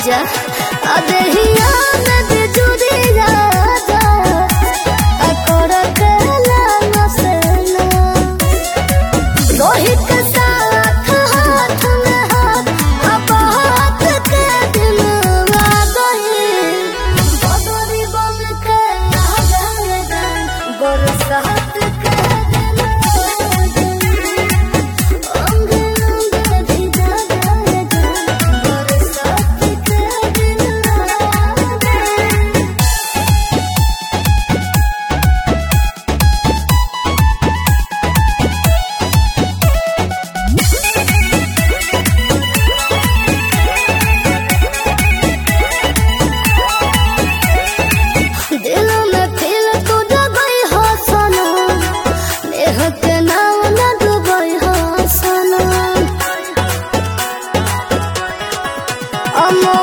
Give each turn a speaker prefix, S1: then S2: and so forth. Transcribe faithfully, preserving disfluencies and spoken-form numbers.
S1: आजा अबे ही आनंद जुड़ी राजा अकोर कला नसना रोहित के साथ हाथ में हाथ अब हाथ के दिन आ गई बदरी बन के आ जाएगा बरसात के दिन आ गई अंग अंग भिजा जाएगा बरसात के दिन आ गई। दिलों में फिर तू डूबई हो सोना नेह के नाम न डूबई हो सोना अमो